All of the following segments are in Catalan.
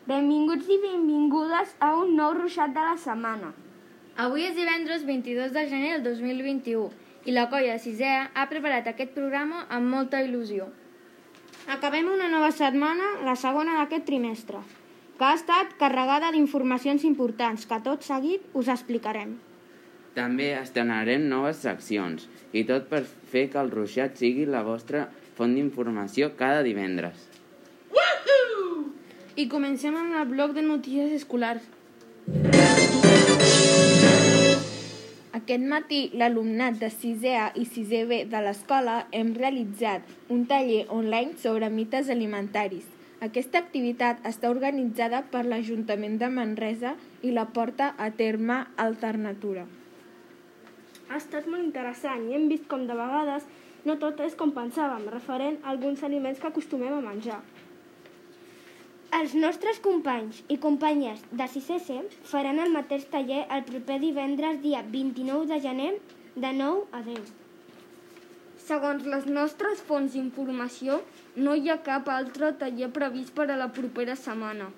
Benvinguts i benvingudes a un nou ruixat de la setmana. Avui és divendres 22 de gener del 2021 i la colla de sisè ha preparat aquest programa amb molta il·lusió. Acabem una nova setmana, la segona d'aquest trimestre, que ha estat carregada d'informacions importants que tot seguit us explicarem. També estrenarem noves seccions i tot per fer que el ruixat sigui la vostra font d'informació cada divendres. I comencem amb el bloc de notícies escolars. Aquest matí, l'alumnat de 6è A i 6è B de l'escola hem realitzat un taller online sobre mites alimentaris. Aquesta activitat està organitzada per l'Ajuntament de Manresa i la porta a terme Alternatura. Ha estat molt interessant i hem vist com de vegades no tot és com pensàvem, referent a alguns aliments que acostumem a menjar. Els nostres companys i companyes de 6è C faran el mateix taller el proper divendres dia 29 de gener de 9 a 10. Segons les nostres fonts d'informació, no hi ha cap altre taller previst per a la propera setmana.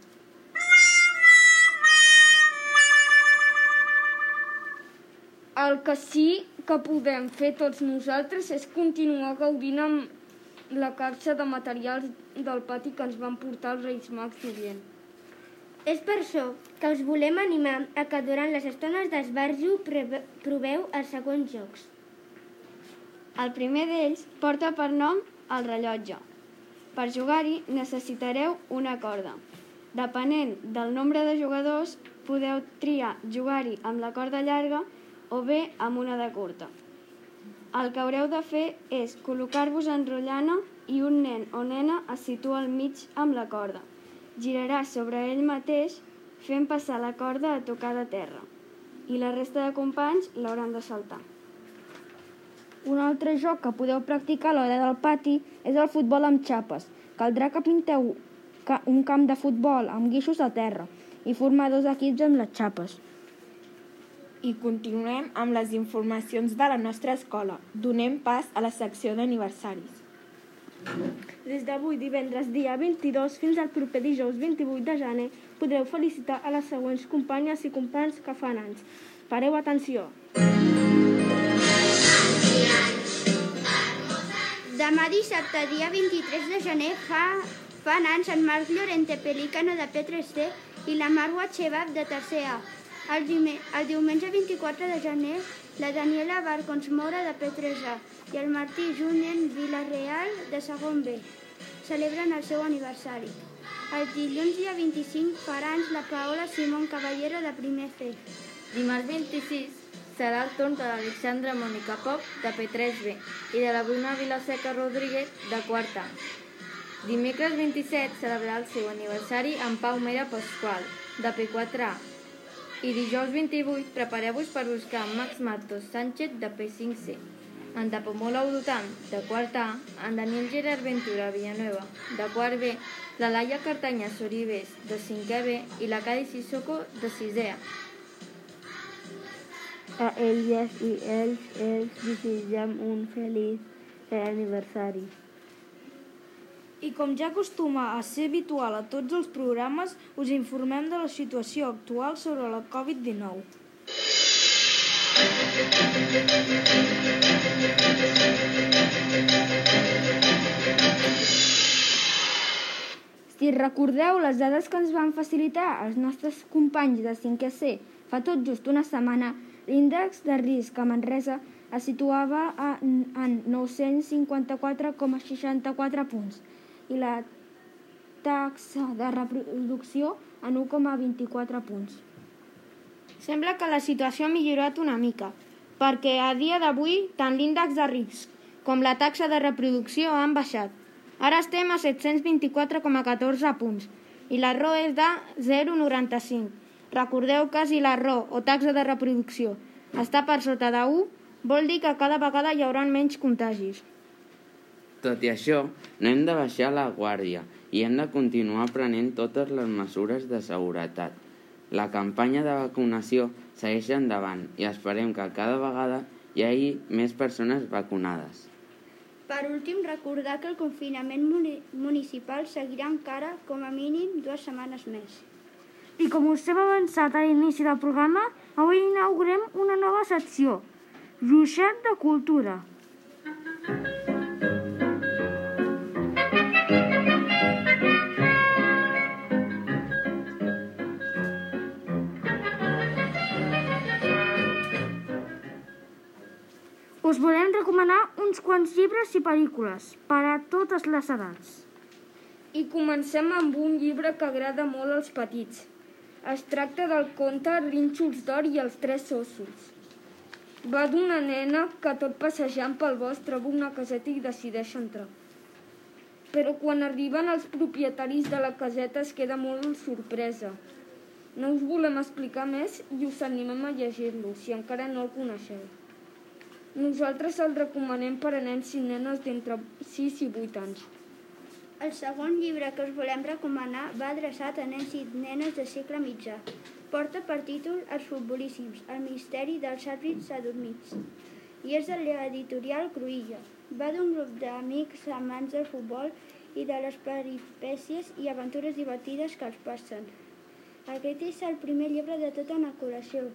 El que sí que podem fer tots nosaltres és continuar gaudint amb la capsa de materials del pati que ens van portar els Reis Mags d'Orient. És per això que us volem animar a que durant les estones d'esbarjo proveu els següents jocs. El primer d'ells porta per nom el rellotge. Per jugar-hi necessitareu una corda. Depenent del nombre de jugadors, podeu triar jugar-hi amb la corda llarga o bé amb una de curta. El que haureu de fer és col·locar-vos en rotllana i un nen o nena es situa al mig amb la corda. Girarà sobre ell mateix fent passar la corda a tocar de terra i la resta de companys l'hauran de saltar. Un altre joc que podeu practicar a l'hora del pati és el futbol amb xapes. Caldrà que pinteu un camp de futbol amb guixos a terra i formar dos equips amb les xapes. I continuem amb les informacions de la nostra escola. Donem pas a la secció d'aniversaris. Des d'avui, divendres dia 22, fins al proper dijous 28 de gener, podreu felicitar a les següents companyes i companys que fan anys. Pareu atenció! Demà dissabte, dia 23 de gener, fan anys en Marc Llorente Pelicano de P3C i la Marwa Chebab de tercer A. El diumenge 24 de gener, la Daniela Barcons Mora de P3A i el Martí Junyent Vilareal de segon B celebren el seu aniversari. El dilluns dia 25 farà anys la Paola Simón Caballero de primer C. Dimarts 26 serà el torn de l'Alexandra Mònica Pop de P3B i de la Bruna Vilaseca Rodríguez de quart A. Dimecres 27 celebrarà el seu aniversari en Pau Mera Pasqual de P4A. I dijous 28 prepareu-vos per buscar Max Matos Sánchez de P5C, en Dapomola Udotam de quart A, en Daniel Gerard Ventura Villanueva de quart B, la Laia Cartanya Soribes de 5è B i la Cadi Sissoko de 6è A. A elles i ells desitgem un feliç aniversari. I com ja acostuma a ser habitual a tots els programes, us informem de la situació actual sobre la Covid-19. Si recordeu les dades que ens van facilitar els nostres companys de 5è C fa tot just una setmana, l'índex de risc a Manresa es situava en 954,64 punts i la taxa de reproducció en 1,24 punts. Sembla que la situació ha millorat una mica, perquè a dia d'avui tant l'índex de risc com la taxa de reproducció han baixat. Ara estem a 724,14 punts i la RO és de 0,95. Recordeu que si la RO o taxa de reproducció està per sota de 1, vol dir que cada vegada hi haurà menys contagis. Tot i això, no hem de baixar la guàrdia i hem de continuar prenent totes les mesures de seguretat. La campanya de vacunació segueix endavant i esperem que cada vegada hi hagi més persones vacunades. Per últim, recordar que el confinament municipal seguirà encara com a mínim 2 setmanes més. I com us hem avançat a l'inici del programa, avui inaugurem una nova secció, Ruixat de Cultura. Us volem recomanar uns quants llibres i pel·lícules per a totes les edats. I comencem amb un llibre que agrada molt als petits. Es tracta del conte Rínxols d'or i els 3 ossos. Va d'una nena que tot passejant pel bosc troba una caseta i decideix entrar. Però quan arriben els propietaris de la caseta es queda molt sorpresa. No us volem explicar més i us animem a llegir-lo, si encara no el coneixeu. Nosaltres el recomanem per a nens i nenes d'entre 6 i 8 anys. El segon llibre que us volem recomanar va adreçat a nens i nenes de segle mitjà. Porta per títol Els futbolíssims, el misteri dels àrbitres adormits. I és de l'editorial Cruïlla. Va d'un grup d'amics amants del futbol i de les peripècies i aventures divertides que els passen. Aquest és el primer llibre de tota una col·lecció,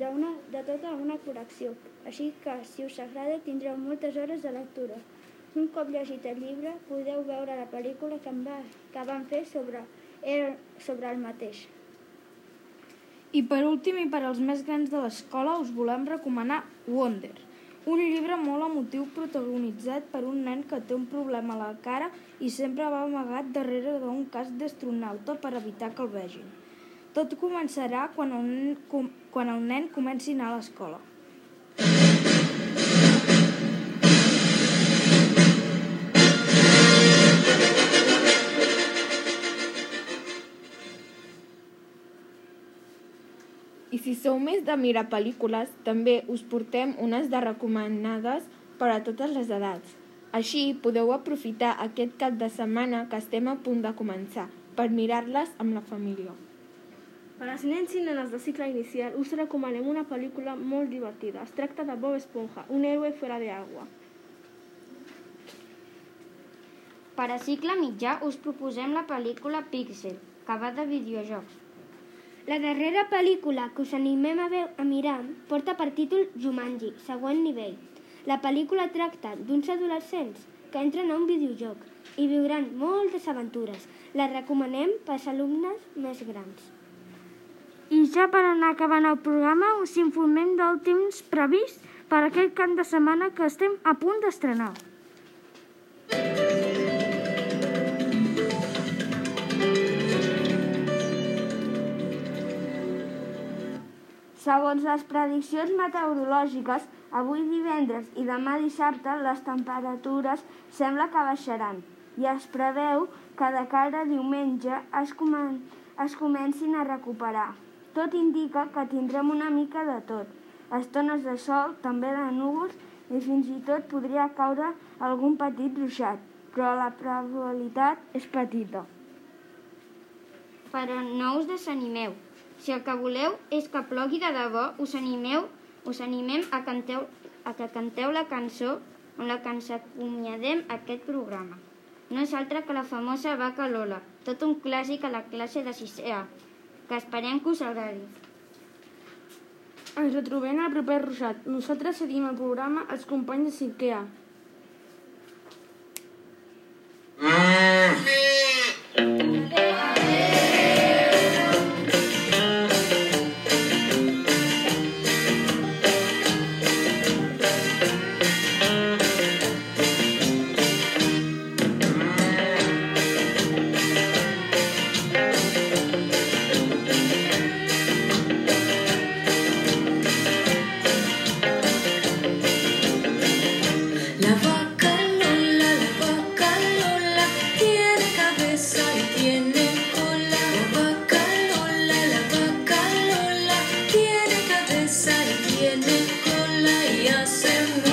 així que, si us agrada, tindreu moltes hores de lectura. Un cop llegit el llibre, podeu veure la pel·lícula que van fer sobre el mateix. I per últim, i per als més grans de l'escola, us volem recomanar Wonder, un llibre molt emotiu protagonitzat per un nen que té un problema a la cara i sempre va amagat darrere d'un casc d'astronauta per evitar que el vegin. Tot començarà quan el nen comenci a anar a l'escola. I si sou més de mirar pel·lícules, també us portem unes de recomanades per a totes les edats. Així podeu aprofitar aquest cap de setmana que estem a punt de començar per mirar-les amb la família. Per als nens i nenes de cicle inicial us recomanem una pel·lícula molt divertida. Es tracta de Bob Esponja, un héroe fuera de agua. Per a cicle mitjà us proposem la pel·lícula Pixel, que va de videojocs. La darrera pel·lícula que us animem a mirar porta per títol Jumanji, següent nivell. La pel·lícula tracta d'uns adolescents que entren a un videojoc i viuran moltes aventures. La recomanem pels alumnes més grans. I ja per anar acabant el programa us informem del temps previst per aquest cap de setmana que estem a punt d'estrenar. Segons les prediccions meteorològiques, avui divendres i demà dissabte les temperatures sembla que baixaran i es preveu que de cara a diumenge es comencin a recuperar. Tot indica que tindrem una mica de tot, estones de sol, també de núvols i fins i tot podria caure algun petit ruixat, però la probabilitat és petita. Però no us desanimeu. Si el que voleu és que plogui de debò, us animem a que canteu la cançó amb la que ens acomiadem aquest programa. No és altra que la famosa Vaca Lola, tot un clàssic a la classe de 6è A, que esperem que us agradi. Ens retrobem al proper ruixat. Nosaltres seguim el programa Els companys de 5è A. La vaca Lola tiene cabeza y tiene cola. La vaca Lola tiene cabeza y tiene cola y hace